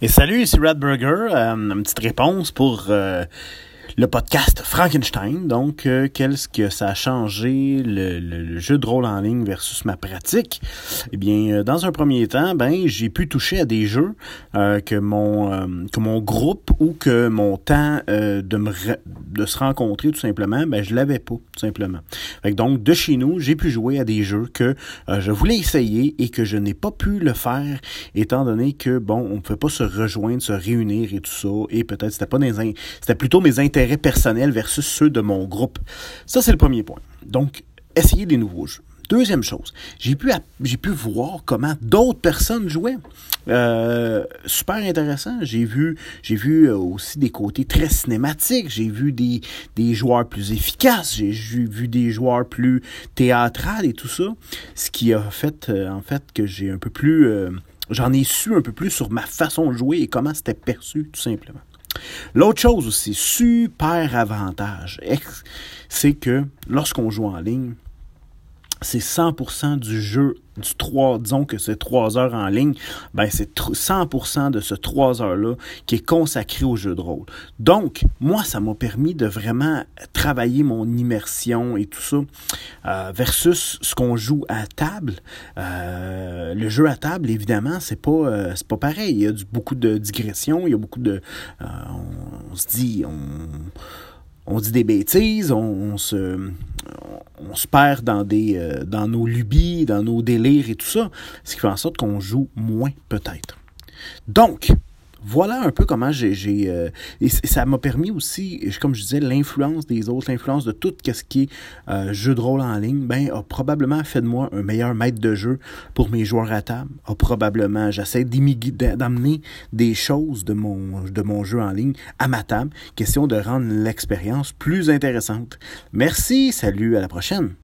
Et salut, ici Radburger. Une petite réponse pour le podcast Frankenstein. Donc, qu'est-ce que ça a changé le jeu de rôle en ligne versus ma pratique? Eh bien, dans un premier temps, j'ai pu toucher à des jeux que mon groupe ou que mon temps de se rencontrer tout simplement, je l'avais pas, tout simplement. Fait que donc, de chez nous, j'ai pu jouer à des jeux que je voulais essayer et que je n'ai pas pu le faire, étant donné que, on ne pouvait pas se rejoindre, se réunir et tout ça, et peut-être c'était plutôt mes intérêts personnels versus ceux de mon groupe. Ça, c'est le premier point. Donc, essayer des nouveaux jeux. Deuxième chose, j'ai pu voir comment d'autres personnes jouaient. Super intéressant. J'ai vu aussi des côtés très cinématiques. J'ai vu des joueurs plus efficaces. J'ai vu des joueurs plus théâtrales et tout ça. Ce qui a fait, que j'ai un peu plus... j'en ai su un peu plus sur ma façon de jouer et comment c'était perçu, tout simplement. L'autre chose aussi, super avantage, c'est que lorsqu'on joue en ligne, c'est 100% du jeu, disons que c'est 3 heures en ligne, c'est 100% de ce 3 heures-là qui est consacré au jeu de rôle. Donc, moi, ça m'a permis de vraiment travailler mon immersion et tout ça, versus ce qu'on joue à table. Le jeu à table, évidemment, c'est pas pareil. Il y a beaucoup de digressions, il y a beaucoup de... on dit des bêtises, on se perd dans nos lubies, dans nos délires et tout ça, ce qui fait en sorte qu'on joue moins peut-être. Donc, voilà un peu comment et ça m'a permis aussi, comme je disais, l'influence des autres, l'influence de tout ce qui est jeu de rôle en ligne, a probablement fait de moi un meilleur maître de jeu pour mes joueurs à table. J'essaie d'amener des choses de mon jeu en ligne à ma table, question de rendre l'expérience plus intéressante. Merci, salut, à la prochaine!